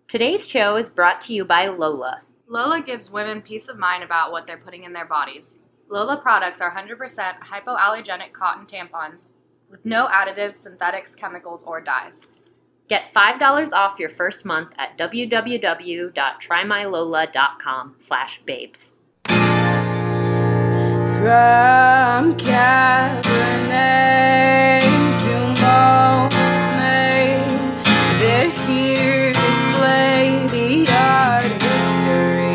Today's show is brought to you by Lola. Lola gives women peace of mind about what they're putting in their bodies. Lola products are 100% hypoallergenic cotton tampons with no additives, synthetics, chemicals, or dyes. Get $5 off your first month at www.trymylola.com/babes. From Cabernet to Monet, they're here to slay the art history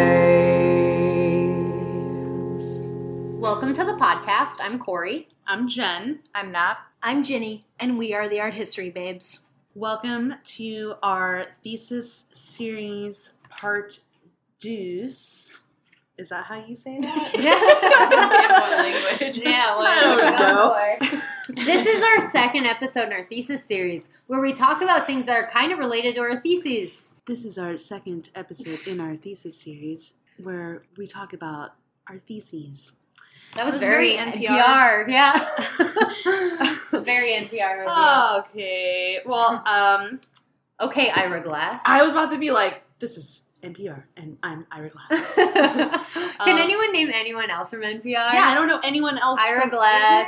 babes. Welcome to the podcast. I'm Corey. I'm Jen. I'm Nat. I'm Ginny, and we are the Art History Babes. Welcome to our thesis series part deuce. Is that how you say that? In what language? Yeah, I don't know. This is our second episode in our thesis series where we talk about things that are kind of related to our theses. This is our second episode in our thesis series where we talk about our theses. That was very NPR. Yeah. Very NPR. Okay. Well, Okay, Ira Glass. I was about to be like, this is NPR, and I'm Ira Glass. Can anyone name anyone else from NPR? Yeah, I don't know anyone else. Ira Glass.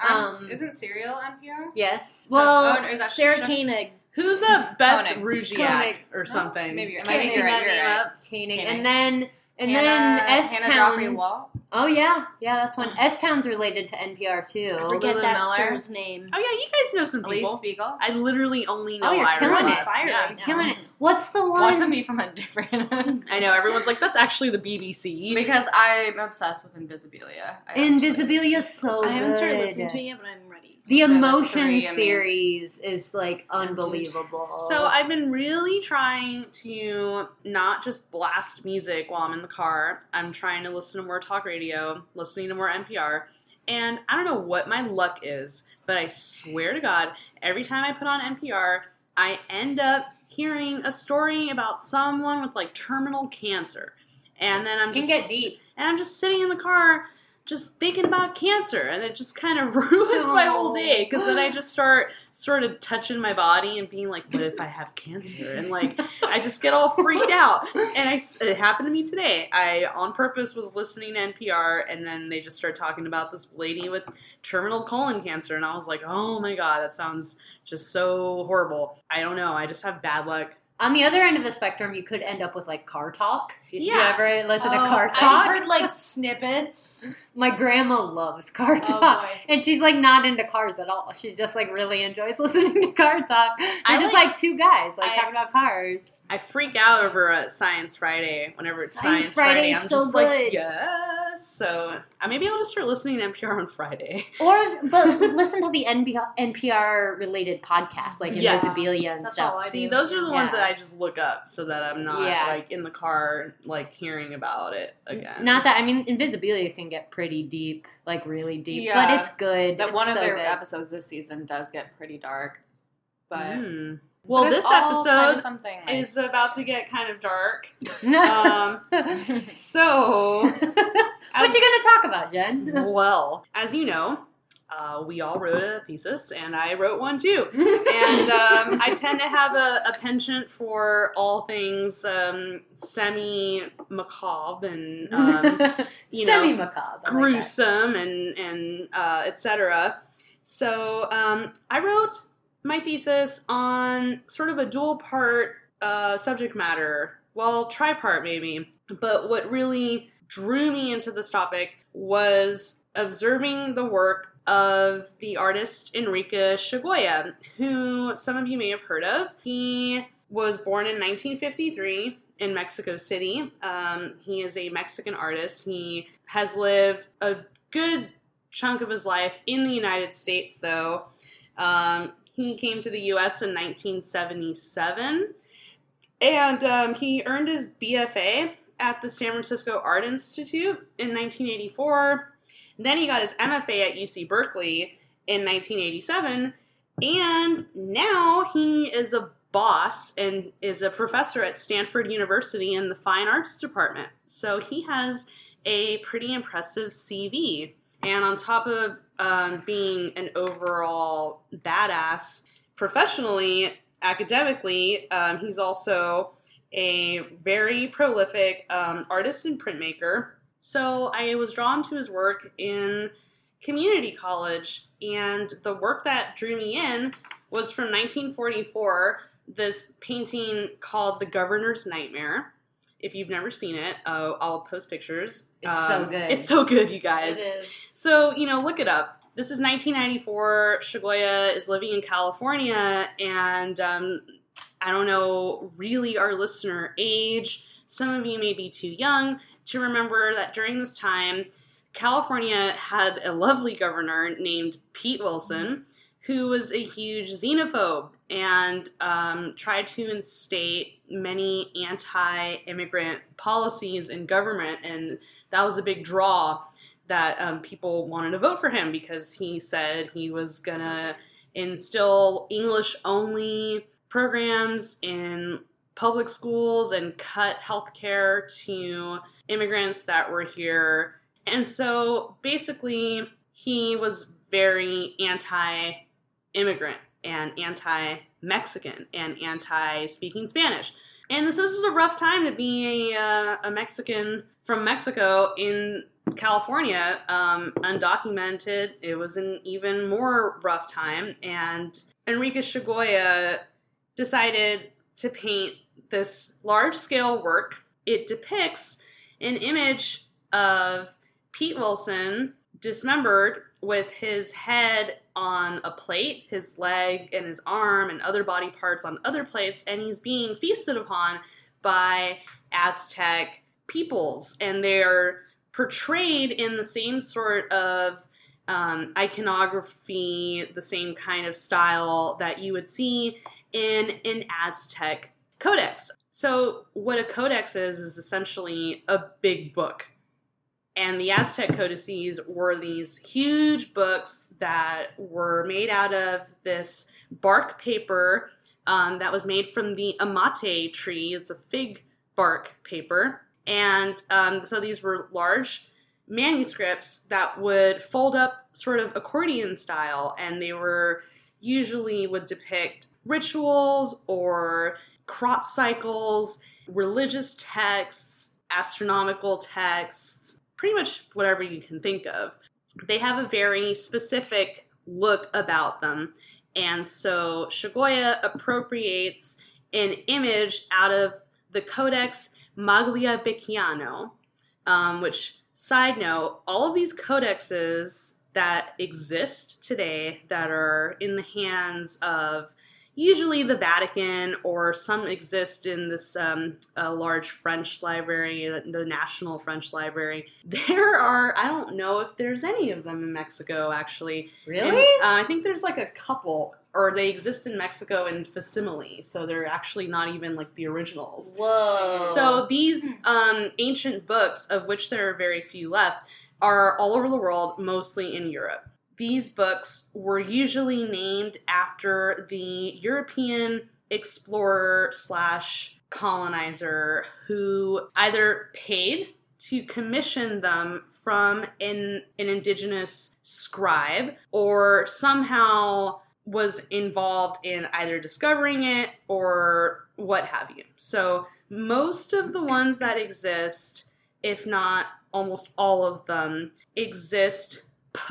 Isn't Serial NPR? Yes. So- Well, is that Sarah Sh- Koenig. Who's a Beth Koenig. Ruziak Koenig. or something? Maybe you're Am I making you're that right, name you're up? Koenig. Koenig. And then Hannah Joffrey S-Town. Wall. Oh, yeah. Yeah, that's one. S-Town's related to NPR, too. I forget Lulu that Miller. sir's name. Oh yeah, you guys know some Elise people. Spiegel. I literally only know you're Ira killing Glass. it. Fire Yeah. right now. Killing it. What's the one? Watch them be from a different... I know, everyone's like, that's actually the BBC. because I'm obsessed with Invisibilia. Invisibilia's so good. I haven't started listening to it yet, but I'm ready. The So the Emotion three Emmys. series is, like, unbelievable. So I've been really trying to not just blast music while I'm in the car. I'm trying to listen to more talk radio, listening to more NPR. And I don't know what my luck is, but I swear to God, every time I put on NPR, I end up hearing a story about someone with, like, terminal cancer. And then I'm Can just... get deep. And I'm just sitting in the car just thinking about cancer, and it just kind of ruins my whole day, because then I just start sort of touching my body and being like, what if I have cancer? And, like, I just get all freaked out. And it happened to me today. I, on purpose, was listening to NPR, and then they just started talking about this lady with terminal colon cancer, and I was like, oh my God, that sounds just so horrible. I don't know. I just have bad luck. On the other end of the spectrum, you could end up with, like, car talk. Did you Yeah. ever listen to car talk? I've heard, like, snippets. My grandma loves car Oh, talk. boy. And she's, like, not into cars at all. She just, like, really enjoys listening to car talk. They're I just, like- like, two guys, like, I- talking about cars. I freak out over Science Friday whenever it's Science Science Friday. Friday's I'm so just like, good. yes. So maybe I'll just start listening to NPR on Friday. But listen to the NPR-related podcasts, like Yes. Invisibilia and That's stuff. all I See, do. those are the ones Yeah. that I just look up so that I'm not Yeah. like in the car like hearing about it again. Not that, I mean, Invisibilia can get pretty deep, like, really deep. Yeah. But it's good. That It's one of so their good. episodes this season does get pretty dark. But... Well, but this it's all kind of episode something like, is about to get kind of dark. No. So, What you gonna talk about, Jen? well, as you know, we all wrote a thesis, and I wrote one too. And I tend to have a penchant for all things semi-macabre and, you know, Semi-macabre. I like gruesome and etc. So I wrote my thesis on sort of a dual-part subject matter. Well, tripart maybe. But what really drew me into this topic was observing the work of the artist Enrique Chagoya, who some of you may have heard of. He was born in 1953 in Mexico City. He is a Mexican artist. He has lived a good chunk of his life in the United States, though. He came to the U.S. in 1977, and he earned his BFA at the San Francisco Art Institute in 1984. Then he got his MFA at UC Berkeley in 1987, and now he is a boss and is a professor at Stanford University in the Fine Arts Department. So he has a pretty impressive CV. And on top of being an overall badass professionally, academically, he's also a very prolific artist and printmaker. So I was drawn to his work in community college, and the work that drew me in was from 1944, this painting called The Governor's Nightmare. If you've never seen it, I'll post pictures. It's so good. It's so good, you guys. It is. So, look it up. This is 1994. Shigeya is living in California, and I don't know really our listener age. Some of you may be too young to remember that during this time, California had a lovely governor named Pete Wilson, who was a huge xenophobe and tried to instate many anti-immigrant policies in government, and that was a big draw that people wanted to vote for him because he said he was gonna instill English-only programs in public schools and cut healthcare to immigrants that were here. And so basically he was very anti-immigrant and anti-Mexican and anti-speaking Spanish. And this was a rough time to be a Mexican from Mexico in California, undocumented. It was an even more rough time, and Enrique Shigeya decided to paint this large-scale work. It depicts an image of Pete Wilson dismembered with his head on a plate, his leg and his arm and other body parts on other plates, and he's being feasted upon by Aztec peoples, and they're portrayed in the same sort of iconography, the same kind of style that you would see in an Aztec codex. So what a codex is essentially a big book. And the Aztec codices were these huge books that were made out of this bark paper that was made from the amate tree. It's a fig bark paper. And so these were large manuscripts that would fold up sort of accordion style, and they were usually would depict rituals or crop cycles, religious texts, astronomical texts, pretty much whatever you can think of. They have a very specific look about them. And so Shigeya appropriates an image out of the Codex Magliabechiano, which, side note, all of these codexes that exist today that are in the hands of usually the Vatican, or some exist in this large French library, the National French Library. There are, I don't know if there's any of them in Mexico, actually. Really? And, I think there's like a couple, or they exist in Mexico in facsimile, so they're actually not even like the originals. Whoa. So these ancient books, of which there are very few left, are all over the world, mostly in Europe. These books were usually named after the European explorer / colonizer who either paid to commission them from an indigenous scribe, or somehow was involved in either discovering it or what have you. So most of the ones that exist, if not almost all of them, exist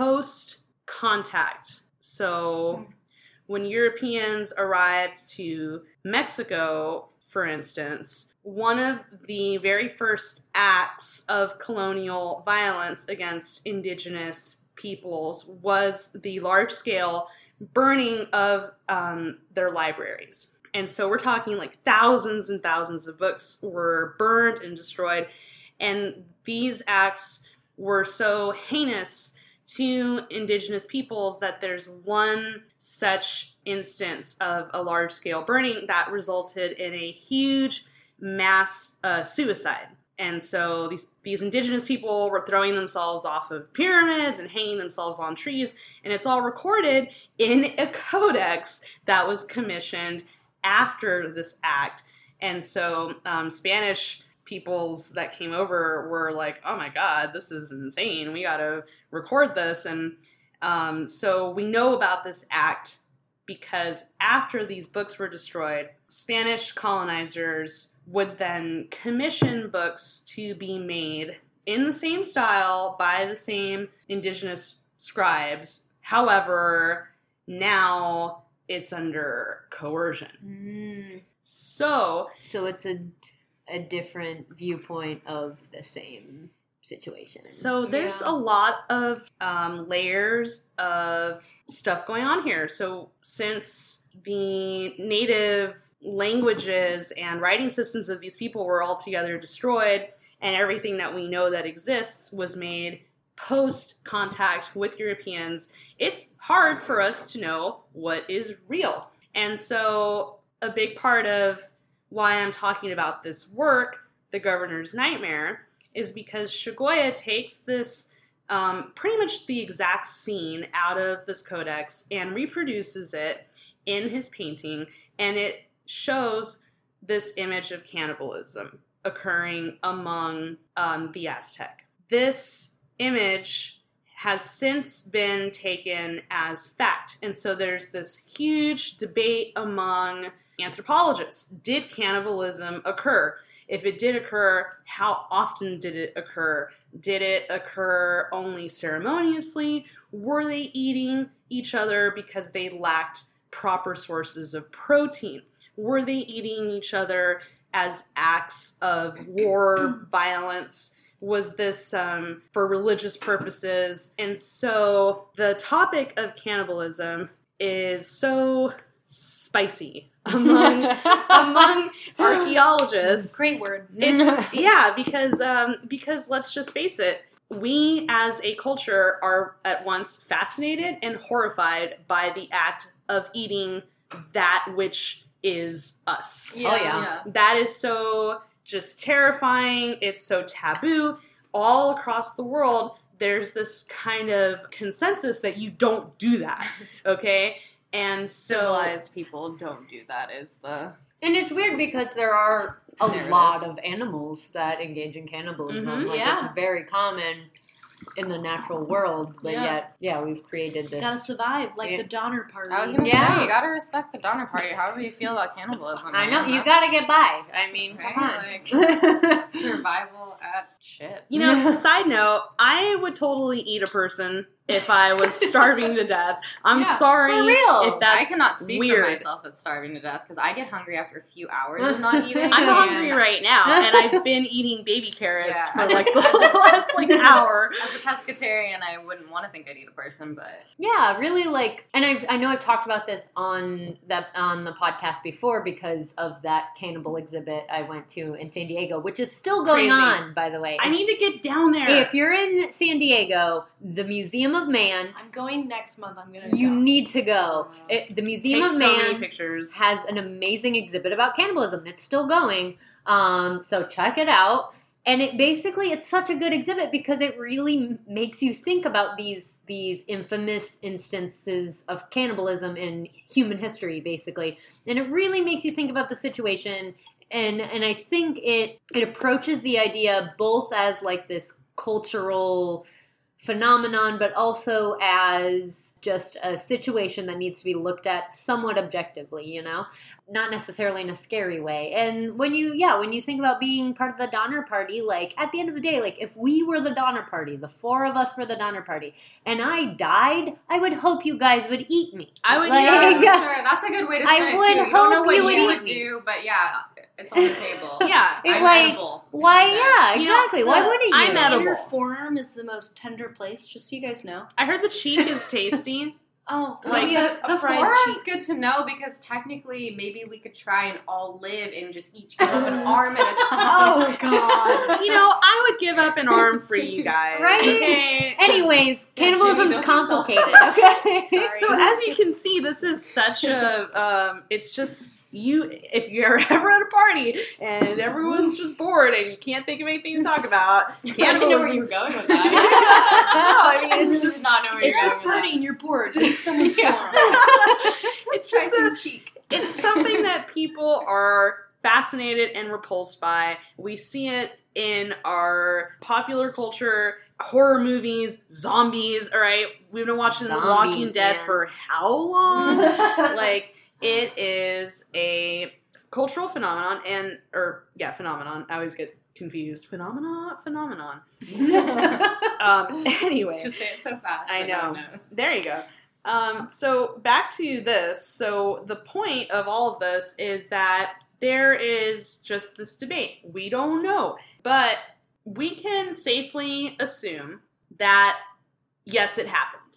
post-contact. So when Europeans arrived to Mexico, for instance, one of the very first acts of colonial violence against indigenous peoples was the large-scale burning of their libraries. And so we're talking like thousands and thousands of books were burned and destroyed. And these acts were so heinous to indigenous peoples that there's one such instance of a large-scale burning that resulted in a huge mass suicide. And so these indigenous people were throwing themselves off of pyramids and hanging themselves on trees, and it's all recorded in a codex that was commissioned after this act. And so Spanish peoples that came over were like, oh my God, this is insane. We got to record this. And so we know about this act because after these books were destroyed, Spanish colonizers would then commission books to be made in the same style by the same indigenous scribes. However, now it's under coercion. So it's a different viewpoint of the same situation. So there's a lot of layers of stuff going on here. So since the native languages and writing systems of these people were altogether destroyed, and everything that we know that exists was made post-contact with Europeans, it's hard for us to know what is real. And so a big part of why I'm talking about this work, The Governor's Nightmare, is because Shigeya takes this pretty much the exact scene out of this codex and reproduces it in his painting, and it shows this image of cannibalism occurring among the Aztec. This image has since been taken as fact, and so there's this huge debate among anthropologists. Did cannibalism occur? If it did occur, how often did it occur? Did it occur only ceremoniously? Were they eating each other because they lacked proper sources of protein? Were they eating each other as acts of war, violence? Was this for religious purposes? And so the topic of cannibalism is so spicy among archaeologists. Great word. It's because let's just face it, we as a culture are at once fascinated and horrified by the act of eating that which is us. Oh yeah. That is so just terrifying. It's so taboo. All across the world, there's this kind of consensus that you don't do that. Okay? And so Civilized people don't do that is the... And it's weird because there are a Narrative. lot of animals that engage in cannibalism. Mhm. Like, Yeah. it's very common in the natural world, but yet, we've created this. Gotta survive, like Yeah. the Donner Party. I was gonna Yeah. say, you gotta respect the Donner Party. How do you feel about cannibalism? I know, man? you That's gotta get by. I mean, Right, come on. survival at shit. You know, side note, I would totally eat a person if I was starving to death. I'm Yeah, sorry for real. if that's I cannot speak weird. for myself at starving to death because I get hungry after a few hours of not eating. I'm and hungry right now, and I've been eating baby carrots Yeah. for like the last hour. As a pescatarian, I wouldn't want to think I'd eat a person, but Yeah, really like, and I know I've talked about this on the podcast before because of that cannibal exhibit I went to in San Diego, which is still going Crazy. on, by the way. I need to get down there. If you're in San Diego, the Museum of Man, I'm going next month. I'm gonna you go. need to go. The Museum Take of so many Man pictures. has an amazing exhibit about cannibalism. It's still going. So check it out. And it's such a good exhibit because it really makes you think about these infamous instances of cannibalism in human history, basically. And it really makes you think about the situation. And I think it approaches the idea both as like this cultural phenomenon, but also as just a situation that needs to be looked at somewhat objectively, you know? Not necessarily in a scary way. And when you think about being part of the Donner Party, like, at the end of the day, like, if we were the Donner Party, the four of us were the Donner Party, and I died, I would hope you guys would eat me. I would Like, sure, that's a good way to I spin it would too. You don't know hope what you you would would eat me. do, but yeah, it's on the table. Yeah. It, I'm like, edible. why, Okay. yeah, You know, exactly. Why wouldn't you? I'm The edible. inner forearm is the most tender place, just so you guys know. I heard the cheek is tasty. Oh, Like maybe the a fried forearm's cheek. good to know because technically maybe we could try and all live and just each give up an arm at a time. Oh, God. You know, I would give up an arm for you guys. Right? Okay. Anyways, Jimmy, cannibalism's don't be complicated, self- okay? Sorry. So as you can see, this is such a, it's just, if you're ever at a party and everyone's just bored and you can't think of anything to talk about, I didn't know where you were going with that. No, I mean, it's just not know where It's you're just going with party and you're bored. Eat someone's Yeah. forearm. it's Try just some cheek. it's something that people are fascinated and repulsed by. We see it in our popular culture, horror movies, zombies, all right? We've been watching The Walking Dead for how long? Like, it is a cultural phenomenon phenomenon. I always get confused. Phenomenon. Anyway. Just say it so fast. I that know. no one knows. There you go. So back to this. So the point of all of this is that there is just this debate. We don't know. But we can safely assume that, yes, it happened.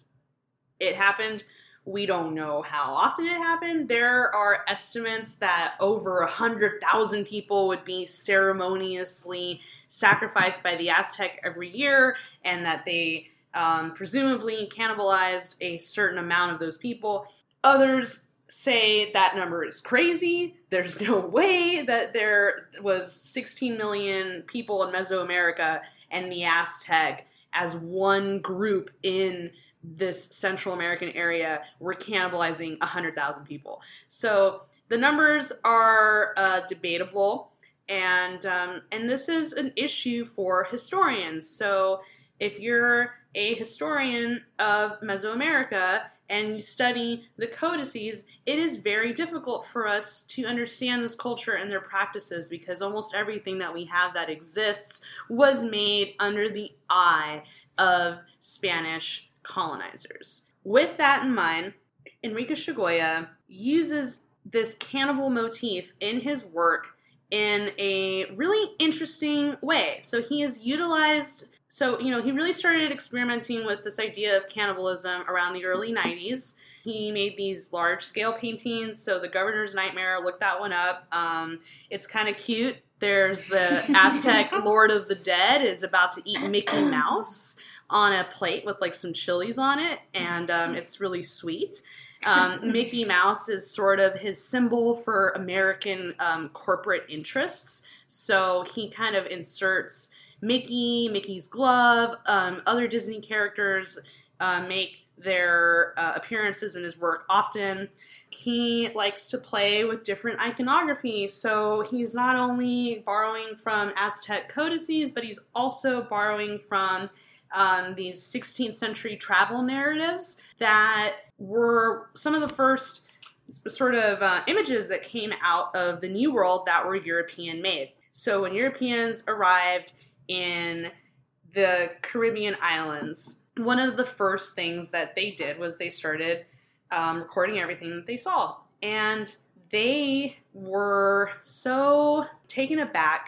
It happened. We don't know how often it happened. There are estimates that over 100,000 people would be ceremoniously sacrificed by the Aztec every year, and that they presumably cannibalized a certain amount of those people. Others say that number is crazy. There's no way that there was 16 million people in Mesoamerica and the Aztec as one group in this Central American area were cannibalizing 100,000 people. So the numbers are debatable, and this is an issue for historians. So if you're a historian of Mesoamerica and you study the codices, it is very difficult for us to understand this culture and their practices, because almost everything that we have that exists was made under the eye of Spanish colonizers. With that in mind, Enrique Chagoya uses this cannibal motif in his work in a really interesting way. So he has utilized, he really started experimenting with this idea of cannibalism around the early 90s. He made these large-scale paintings. So The Governor's Nightmare, look that one up. It's kind of cute. There's the Aztec Lord of the Dead is about to eat Mickey Mouse on a plate with like some chilies on it, and it's really sweet. Mickey Mouse is sort of his symbol for American corporate interests. So he kind of inserts Mickey's glove, other Disney characters make their appearances in his work often. He likes to play with different iconography, so he's not only borrowing from Aztec codices, but he's also borrowing from these 16th century travel narratives that were some of the first sort of images that came out of the New World that were European made. So when Europeans arrived in the Caribbean islands, one of the first things that they did was they started recording everything that they saw. And they were so taken aback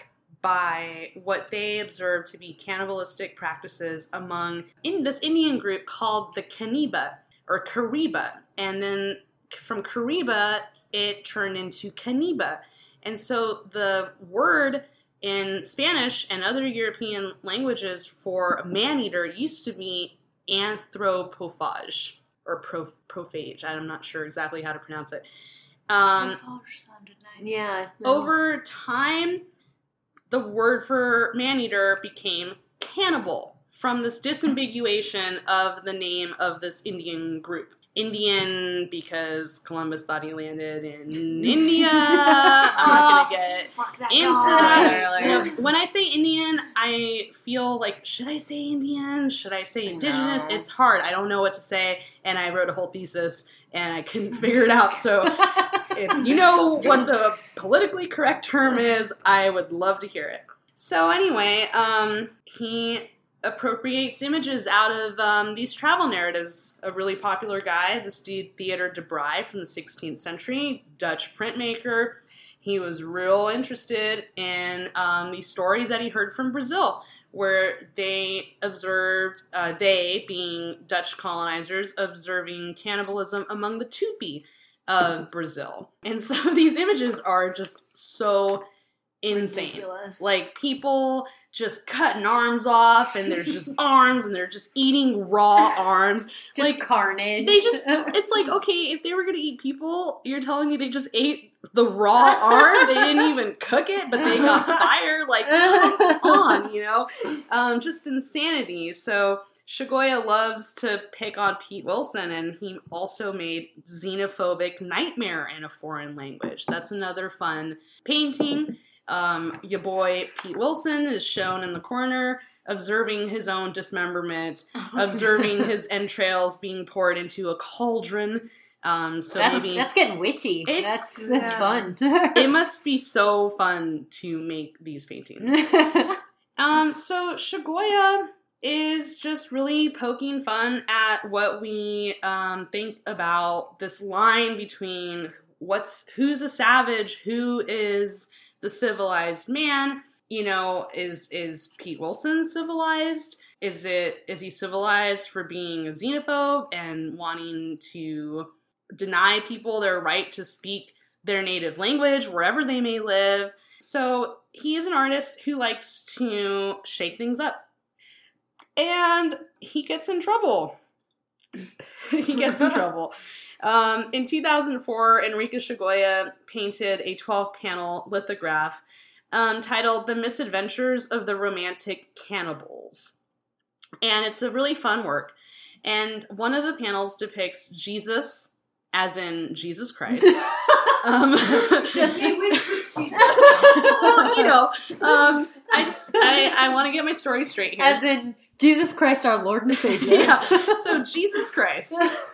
by what they observed to be cannibalistic practices among this Indian group called the Caniba, or Cariba. And then from Cariba, it turned into Caniba. And so the word in Spanish and other European languages for man-eater used to be anthropophage, or prophage. I'm not sure exactly how to pronounce it. Prophage sounded nice. Yeah. No. Over time, the word for man-eater became cannibal from this disambiguation of the name of this Indian group. Indian because Columbus thought he landed in India. I'm not going to get into that. When I say Indian, I feel like, should I say Indian? Should I say indigenous? No. It's hard. I don't know what to say, and I wrote a whole thesis, and I couldn't figure it out. So if you know what the politically correct term is, I would love to hear it. So anyway, he appropriates images out of these travel narratives. A really popular guy, this dude Theodor de Bry from the 16th century, Dutch printmaker. He was real interested in these stories that he heard from Brazil, where they observed, they being Dutch colonizers, observing cannibalism among the Tupi of Brazil. And some of these images are just so insane. Ridiculous. Like, people just cutting arms off, and there's just arms, and they're just eating raw arms. Just like, carnage. they just, it's like, okay, if they were going to eat people, you're telling me they just ate the raw arm? They didn't even cook it, but they got fire? Like, come on, you know? Just insanity. So Chagoya loves to pick on Pete Wilson, and he also made Xenophobic Nightmare in a Foreign Language. That's another fun painting. Your boy Pete Wilson is shown in the corner observing his own dismemberment, observing his entrails being poured into a cauldron. So that's getting witchy. That's fun. It must be so fun to make these paintings. So Shigoya is just really poking fun at what we think about this line between who's a savage, who is the civilized man. You know, is Pete Wilson civilized? Is he civilized for being a xenophobe and wanting to deny people their right to speak their native language wherever they may live? So he is an artist who likes to shake things up. And he gets in trouble. In 2004, Enrique Shigoya painted a 12-panel lithograph titled The Misadventures of the Romantic Cannibals. And it's a really fun work. And one of the panels depicts Jesus, as in Jesus Christ. Just which Jesus? Well, you know, I want to get my story straight here. As in Jesus Christ, our Lord and Savior. Yeah. So Jesus Christ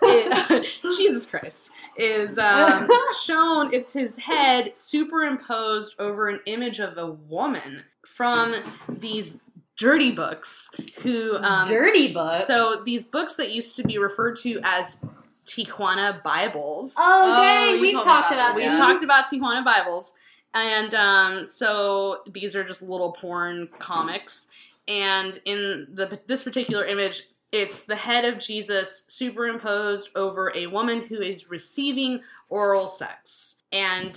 is shown. It's his head superimposed over an image of a woman from these dirty books. Dirty books? So these books that used to be referred to as Tijuana Bibles. Oh, we talked about We talked about Tijuana Bibles. And so these are just little porn comics. And in this particular image, it's the head of Jesus superimposed over a woman who is receiving oral sex. And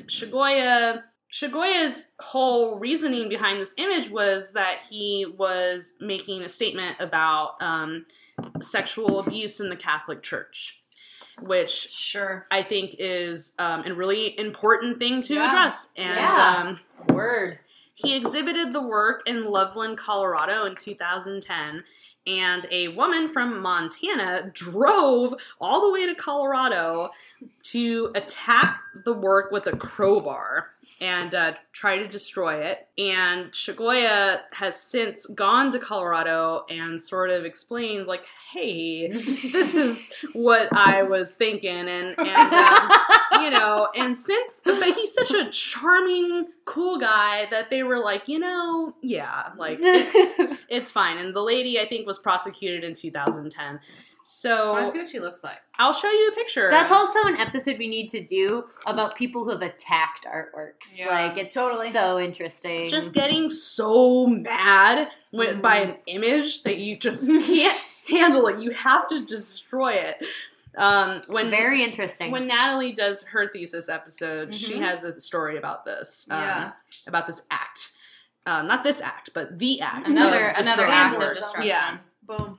Shigoya's whole reasoning behind this image was that he was making a statement about sexual abuse in the Catholic Church, which I think is a really important thing to address. And word. He exhibited the work in Loveland, Colorado in 2010, and a woman from Montana drove all the way to Colorado to attack the work with a crowbar and try to destroy it. And Shigoya has since gone to Colorado and sort of explained, like, hey, this is what I was thinking. And you know, and but he's such a charming, cool guy that they were like, yeah, like, it's fine. And the lady, I think, was prosecuted in 2010. So I want to see what she looks like. I'll show you a picture. That's also an episode we need to do about people who have attacked artworks. Yeah, like, it's so interesting. Just getting so mad by an image that you just can't handle it. You have to destroy it. Very interesting. When Natalie does her thesis episode, she has a story about this. About this act. Not this act, but the act. Another act of destruction. Yeah. Boom.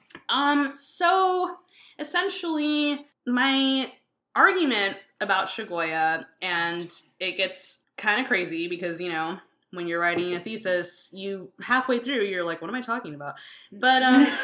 So essentially my argument about Shigoya, and it gets kind of crazy because, when you're writing a thesis, you halfway through, you're like, what am I talking about? But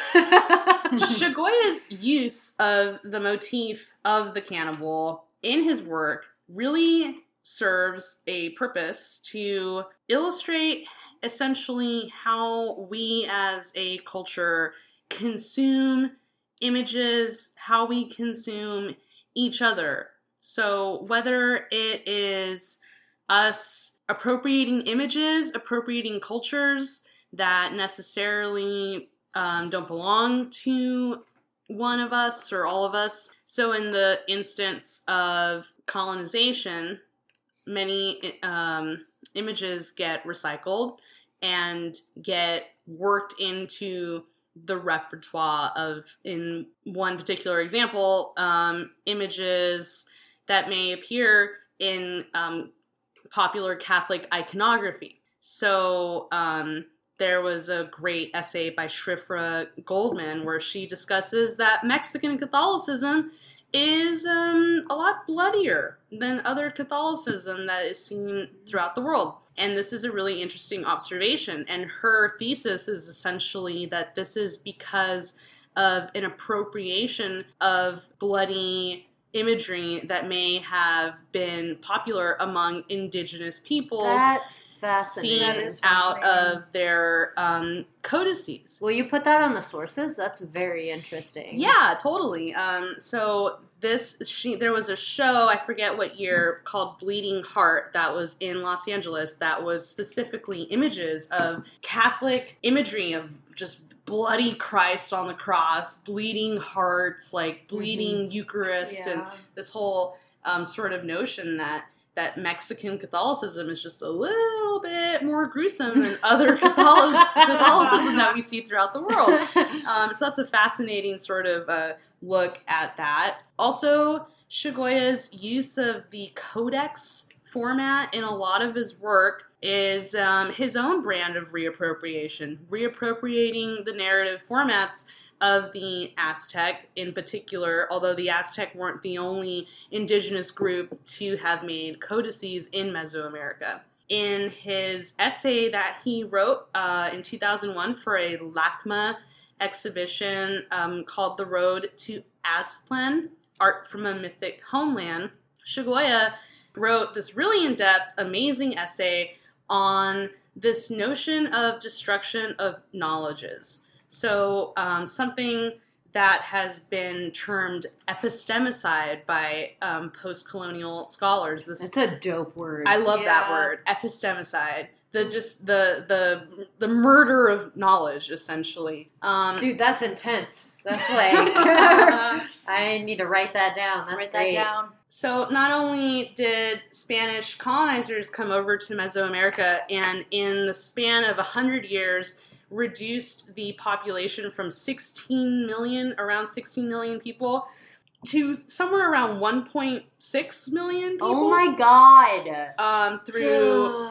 Shigoya's use of the motif of the cannibal in his work really serves a purpose to illustrate essentially how we as a culture consume images, how we consume each other. So whether it is us appropriating images, appropriating cultures that necessarily don't belong to one of us or all of us. So in the instance of colonization, many images get recycled and get worked into the repertoire of, in one particular example, images that may appear in popular Catholic iconography. So there was a great essay by Shrifra Goldman where she discusses that Mexican Catholicism is a lot bloodier than other Catholicism that is seen throughout the world. And this is a really interesting observation. And her thesis is essentially that this is because of an appropriation of bloody imagery that may have been popular among indigenous peoples. That's Fascinating. seen That is out fascinating. of their codices. Will you put that on the sources? That's very interesting. Yeah, totally. So there was a show, I forget what year, called Bleeding Heart that was in Los Angeles that was specifically images of Catholic imagery of just bloody Christ on the cross, bleeding hearts, like bleeding Eucharist, and this whole sort of notion that Mexican Catholicism is just a little bit more gruesome than other Catholicism that we see throughout the world. So that's a fascinating sort of look at that. Also, Shigeoya's use of the codex format in a lot of his work is his own brand of reappropriating the narrative formats of the Aztec in particular, although the Aztec weren't the only indigenous group to have made codices in Mesoamerica. In his essay that he wrote in 2001 for a LACMA exhibition called The Road to Aztlan, Art from a Mythic Homeland, Shigeoya wrote this really in-depth, amazing essay on this notion of destruction of knowledges. So something that has been termed epistemicide by post-colonial scholars. That's a dope word. I love that word, epistemicide. The murder of knowledge, essentially. Dude, that's intense. That's like, I need to write that down. That's Write great. that down. So not only did Spanish colonizers come over to Mesoamerica and in the span of 100 years reduced the population from 16 million people to somewhere around 1.6 million people. Oh my god. Through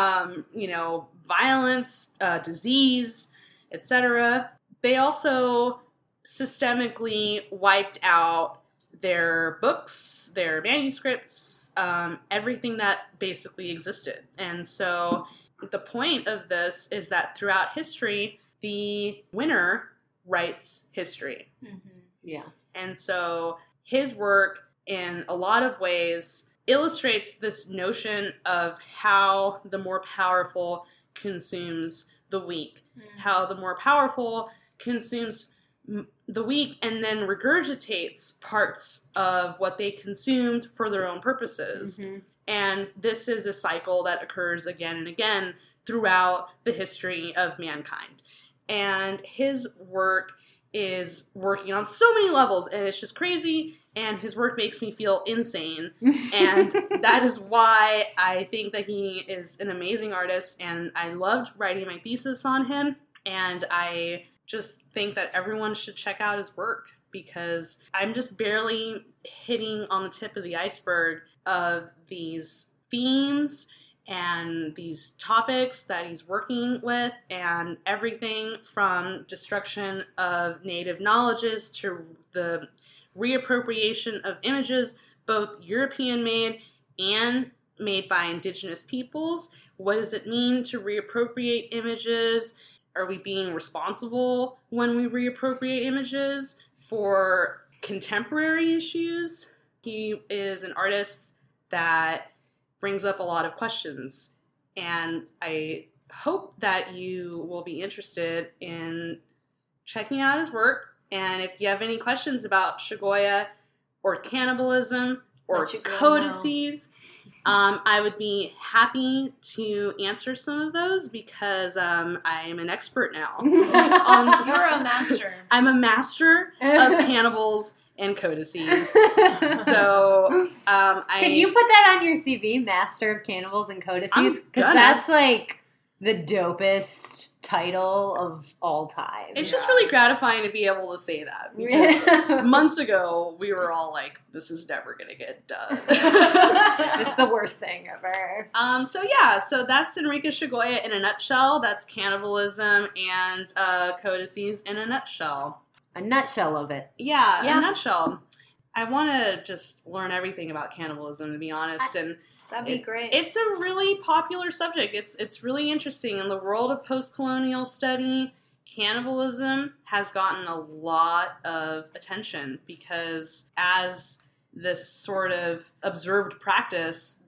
violence, disease, etc. They also systemically wiped out their books, their manuscripts, everything that basically existed. And so the point of this is that throughout history, the winner writes history. Yeah. And so his work, in a lot of ways, illustrates this notion of how the more powerful consumes the weak, how the more powerful consumes the weak and then regurgitates parts of what they consumed for their own purposes. And this is a cycle that occurs again and again throughout the history of mankind. And his work is working on so many levels, and it's just crazy, and his work makes me feel insane. And that is why I think that he is an amazing artist, and I loved writing my thesis on him, and I just think that everyone should check out his work, because I'm just barely hitting on the tip of the iceberg of these themes and these topics that he's working with, and everything from destruction of native knowledges to the reappropriation of images, both European-made and made by indigenous peoples. What does it mean to reappropriate images? Are we being responsible when we reappropriate images for contemporary issues? He is an artist that brings up a lot of questions, and I hope that you will be interested in checking out his work. And if you have any questions about Shigeoya or cannibalism or Let your girl codices, I would be happy to answer some of those, because I am an expert now. You're a master. I'm a master of cannibals and codices. So Can you put that on your CV, Master of Cannibals and Codices? I'm Because gonna. that's like the dopest title of all time. It's just really gratifying to be able to say that. Because months ago, we were all like, this is never going to get done. It's the worst thing ever. So that's Enrique Shigeoya in a nutshell. That's cannibalism and codices in a nutshell. A nutshell of it. Yeah, Yeah. a nutshell. I want to just learn everything about cannibalism, to be honest, and That'd be great. it's a really popular subject. It's really interesting. In the world of post-colonial study, cannibalism has gotten a lot of attention, because as this sort of observed practice,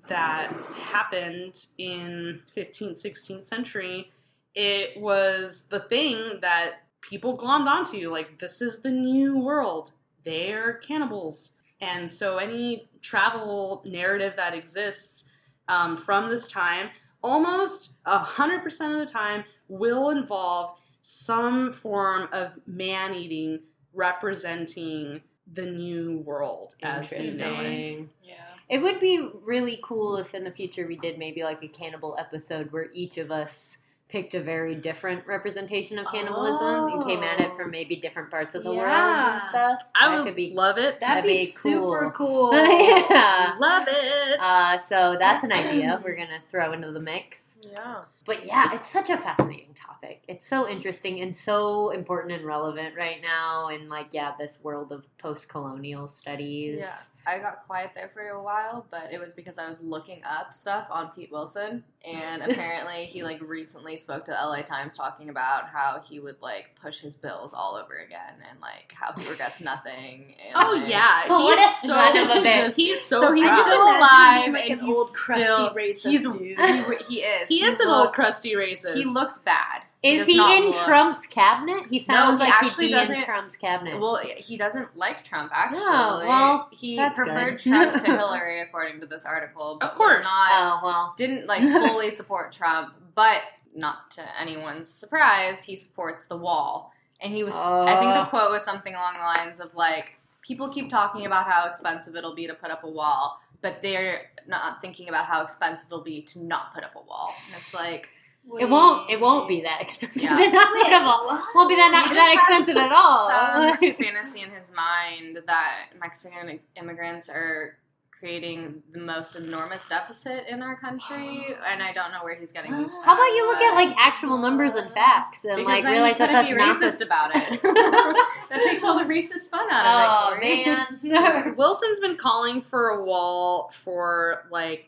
that happened in 15th, 16th century, it was the thing that people glommed onto. Like, this is the new world. They're cannibals. And so any travel narrative that exists from this time, almost 100% of the time, will involve some form of man-eating representing the new world as we know it. Yeah. It would be really cool if in the future we did maybe like a cannibal episode where each of us picked a very different representation of cannibalism and came at it from maybe different parts of the world and stuff. I That would could love it. That'd be super cool. Yeah. Love it. So that's an idea we're going to throw into the mix. Yeah. But yeah, it's such a fascinating topic. It's so interesting and so important and relevant right now in like, this world of post-colonial studies. Yeah, I got quiet there for a while, but it was because I was looking up stuff on Pete Wilson, and apparently he like recently spoke to LA Times talking about how he would like push his bills all over again and like how he regrets nothing. And, Oh like, yeah, What he's a so son of a bitch. he's so So he's proud. still imagine alive him like and an old he's crusty still racist dude. he is. He is an old crusty racist. He looks bad. Is does he not in look- Trump's cabinet? He sounds he like actually he'd be in doesn't- Trump's cabinet. Well, he doesn't like Trump, actually. well, he that's preferred good. Trump to Hillary, according to this article. But Of course. was not, Oh, well. didn't like fully support Trump, but not to anyone's surprise, he supports the wall. And he was, I think the quote was something along the lines of like, people keep talking about how expensive it'll be to put up a wall, but they're not thinking about how expensive it'll be to not put up a wall. And it's like, It won't be that expensive. Yeah. to not put 'em all. Won't be he that just expensive has at all. some fantasy in his mind that Mexican immigrants are creating the most enormous deficit in our country, and I don't know where he's getting these facts. How about you look at but- like actual numbers and facts and because like then realize you that couldn't that's be not racist the- about it. That takes all the racist fun out Oh of it, Corey. man. Wilson's been calling for a wall for like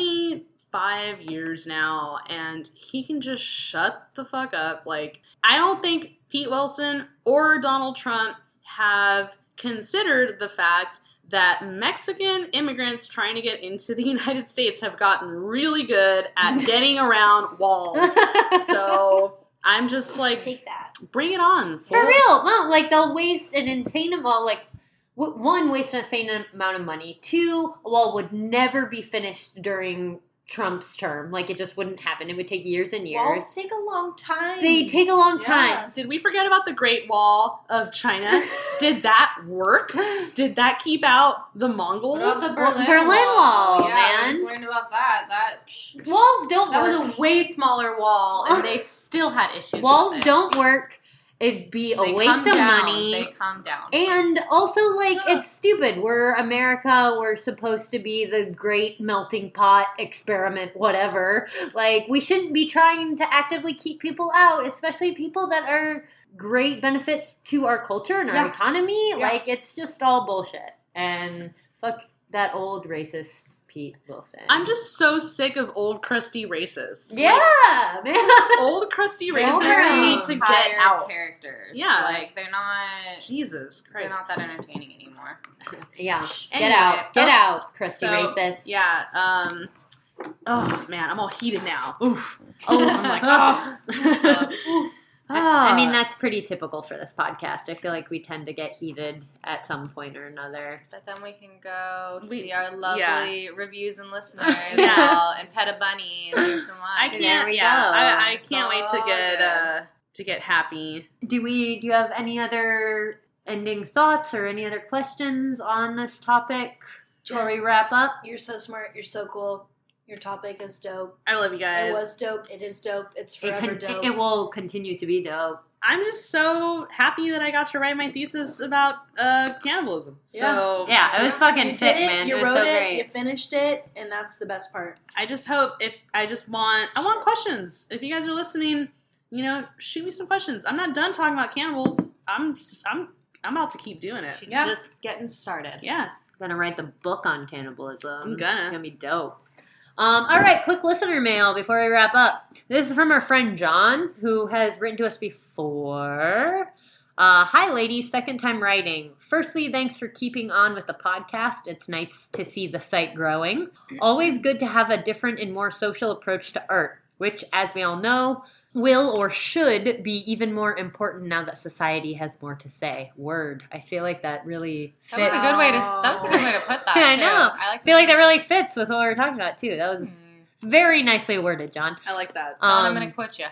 25 years now, and he can just shut the fuck up. Like, I don't think Pete Wilson or Donald Trump have considered the fact that Mexican immigrants trying to get into the United States have gotten really good at getting around walls. So I'm just like, Take that. bring it on. For real, no, like they'll waste an insane amount, like one, waste an insane amount of money. Two, a wall would never be finished during Trump's term. Like it just wouldn't happen. It would take years and years. Walls take a long time. They take a long Yeah. time. Did we forget about the Great Wall of China? Did that work? Did that keep out the Mongols? What about the Well, Berlin, Berlin Wall, Yeah, man. we just learned about that. Walls don't That work. was a way smaller wall, and they still had issues. Walls with it. don't work. It'd be a They waste come of down. money. They come down. And also, like, it's stupid. We're America. We're supposed to be the great melting pot experiment, whatever. Like, we shouldn't be trying to actively keep people out, especially people that are great benefits to our culture and our Yeah. economy. Yeah. Like, it's just all bullshit. And fuck that old racist Pete Wilson. I'm just so sick of old crusty racists. Yeah, man. Old crusty They're racists need to get higher out. characters. Yeah. Like they're not. Jesus They're Christ. not that entertaining anymore. Yeah. Anyway, Get out, crusty so, racist. Yeah. Oh man, I'm all heated now. Oof. Oh, I'm like, oh. I mean, that's pretty typical for this podcast. I feel like we tend to get heated at some point or another. But then we can go We- see our lovely reviews and listeners Yeah. all, and pet a bunny and drink some wine. I There can't. we Yeah, go. I It's can't wait all to get happy. Do you have any other ending thoughts or any other questions on this topic before we wrap up? You're so smart. You're so cool. Your topic is dope. I love you guys. It was dope. It is dope. It's forever dope. It will continue to be dope. I'm just so happy that I got to write my thesis about cannibalism. So Yeah, it was fucking you sick, did it, man. You It was wrote so it. great. You finished it, and that's the best part. I just hope I want questions. If you guys are listening, shoot me some questions. I'm not done talking about cannibals. I'm about to keep doing it. She's Yeah. just getting started. Yeah. Gonna write the book on cannibalism. I'm gonna. It's gonna be dope. All right, quick listener mail before we wrap up. This is from our friend John, who has written to us before. Hi, ladies. Second time writing. Firstly, thanks for keeping on with the podcast. It's nice to see the site growing. Always good to have a different and more social approach to art, which, as we all know, will or should be even more important now that society has more to say. Word. I feel like that really fits. That was a good way to put that. I too. know. I I feel like that really fits with what we were talking about, too. That was very nicely worded, John. I like that. John, I'm going to quote you.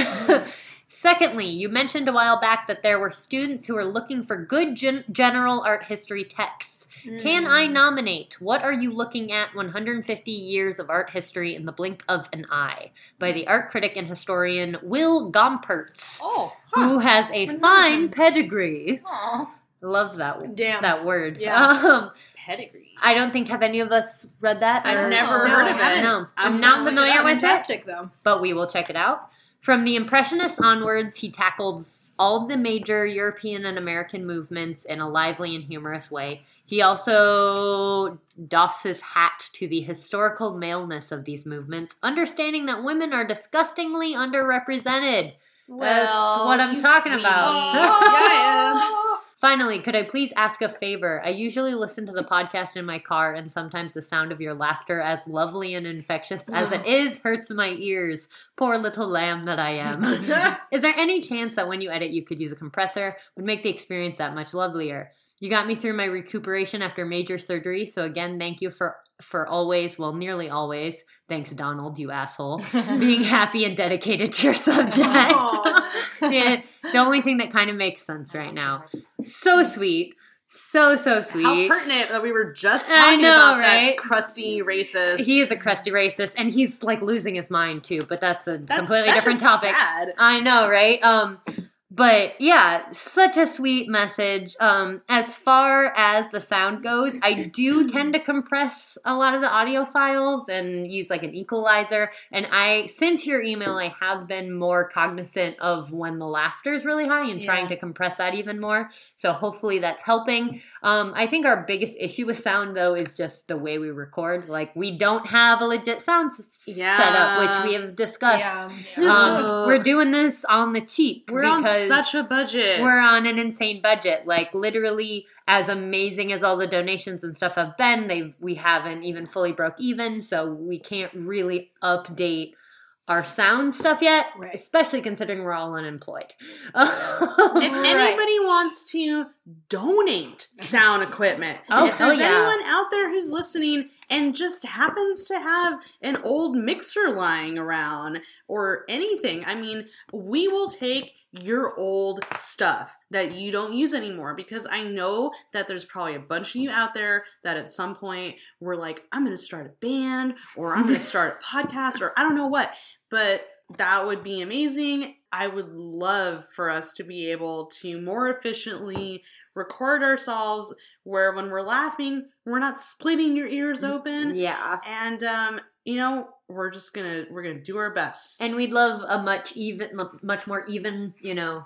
Secondly, you mentioned a while back that there were students who were looking for good general art history texts. Can I nominate What Are You Looking At? 150 Years of Art History in the Blink of an Eye by the art critic and historian Will Gompertz, who has a fine pedigree. Love that word. Yeah. Pedigree. I don't think, have any of us read that? I've never No, heard I of haven't. it. No, I'm I'm not so familiar with it, Fantastic, though. but we will check it out. From the Impressionists onwards, he tackles all the major European and American movements in a lively and humorous way. He also doffs his hat to the historical maleness of these movements, understanding that women are disgustingly underrepresented. That's what I'm talking about. Yeah. Finally, could I please ask a favor? I usually listen to the podcast in my car, and sometimes the sound of your laughter, as lovely and infectious as it is, hurts my ears. Poor little lamb that I am. Is there any chance that when you edit you could use a compressor? Would make the experience that much lovelier. You got me through my recuperation after major surgery, so again, thank you for always, well, nearly always, thanks Donald, you asshole, being happy and dedicated to your subject. Yeah, the only thing that kind of makes sense right now. So sweet. So sweet. How pertinent that we were just I talking know, about right? that crusty racist. He is a crusty racist, and he's like losing his mind too, but that's a completely that's different just topic. Sad. I know, right? But yeah, such a sweet message. As far as the sound goes, I do tend to compress a lot of the audio files and use like an equalizer. And since your email, I have been more cognizant of when the laughter is really high and trying to compress that even more. So hopefully that's helping. I think our biggest issue with sound though is just the way we record. Like we don't have a legit sound setup, which we have discussed. Yeah. We're doing this on the cheap. We're on because such a budget. we're on an insane budget. Like literally, as amazing as all the donations and stuff have been, we haven't even fully broke even, so we can't really update our sound stuff yet, Right. especially considering we're all unemployed. If anybody wants to donate sound equipment, if there's anyone out there who's listening and just happens to have an old mixer lying around or anything, I mean, we will take your old stuff that you don't use anymore, because I know that there's probably a bunch of you out there that at some point were like, I'm going to start a band, or I'm going to start a podcast, or I don't know what, but that would be amazing. I would love for us to be able to more efficiently record ourselves where when we're laughing, we're not splitting your ears open. Yeah. And, we're gonna do our best. And we'd love a much more even,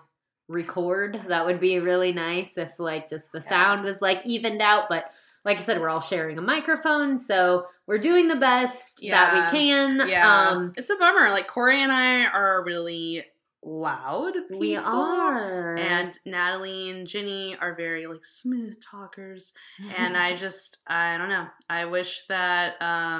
record. That would be really nice if like just the sound was like evened out. But like I said, we're all sharing a microphone, so we're doing the best that we can. Yeah. It's a bummer. Like Corey and I are really loud people. We are. And Natalie and Ginny are very like smooth talkers. And I don't know. I wish that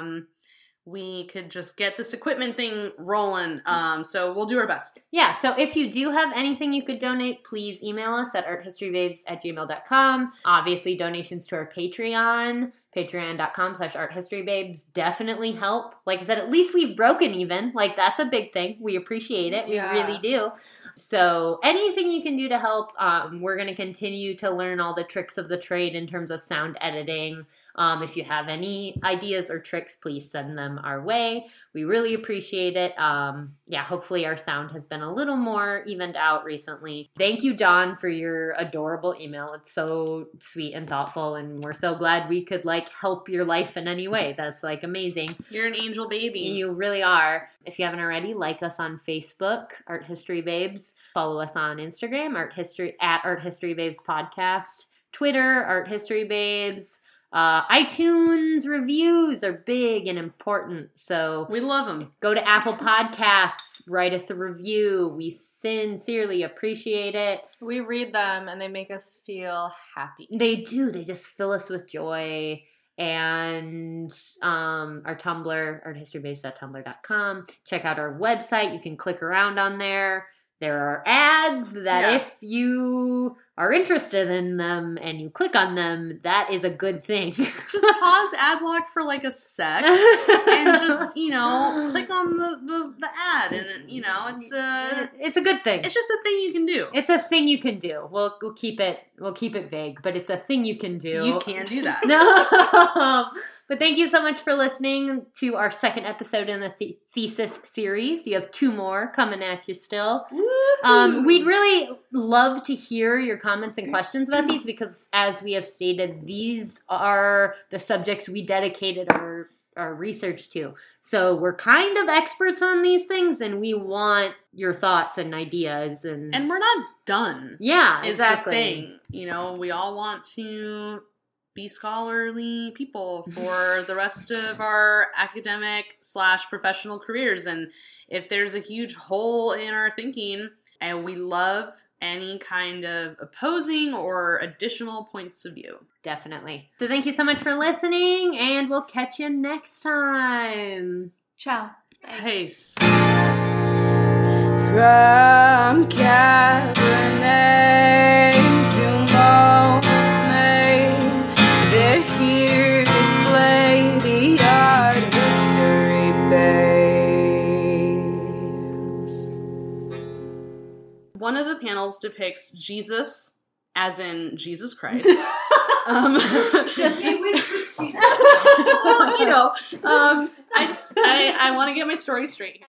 we could just get this equipment thing rolling. So we'll do our best. Yeah, so if you do have anything you could donate, please email us at arthistorybabes@gmail.com. Obviously, donations to our Patreon, patreon.com/arthistorybabes definitely help. Like I said, at least we've broken even. Like, that's a big thing. We appreciate it. We really do. So anything you can do to help, we're going to continue to learn all the tricks of the trade in terms of sound editing. If you have any ideas or tricks, please send them our way. We really appreciate it. Hopefully our sound has been a little more evened out recently. Thank you, John, for your adorable email. It's so sweet and thoughtful, and we're so glad we could like help your life in any way. That's like amazing. You're an angel baby. You really are. If you haven't already, like us on Facebook, Art History Babes. Follow us on Instagram, at Art History Babes Podcast. Twitter, Art History Babes. iTunes reviews are big and important. So We love them. go to Apple Podcasts, write us a review. We sincerely appreciate it. We read them and they make us feel happy. They do. They just fill us with joy. And our Tumblr, arthistorybabes.tumblr.com. Check out our website. You can click around on there. There are ads that if you are interested in them and you click on them, that is a good thing. Just pause ad block for like a sec and just, click on the ad, and it's a good thing. It's just a thing you can do. It's a thing you can do. We'll keep it vague, but it's a thing you can do. You can do that. No. But thank you so much for listening to our second episode in the thesis series. You have 2 more coming at you still. We'd really love to hear your comments and questions about these because, as we have stated, these are the subjects we dedicated our research to. So we're kind of experts on these things, and we want your thoughts and ideas. And we're not done. Yeah, is exactly. The thing. We all want to be scholarly people for the rest of our academic/professional careers. And if there's a huge hole in our thinking, and we love any kind of opposing or additional points of view. Definitely. So thank you so much for listening, and we'll catch you next time. Ciao. Peace. From Cabernet to Monet, they're here to slay the art history babes. One of the panels depicts Jesus, as in Jesus Christ. Which Jesus? Well, I want to get my story straight.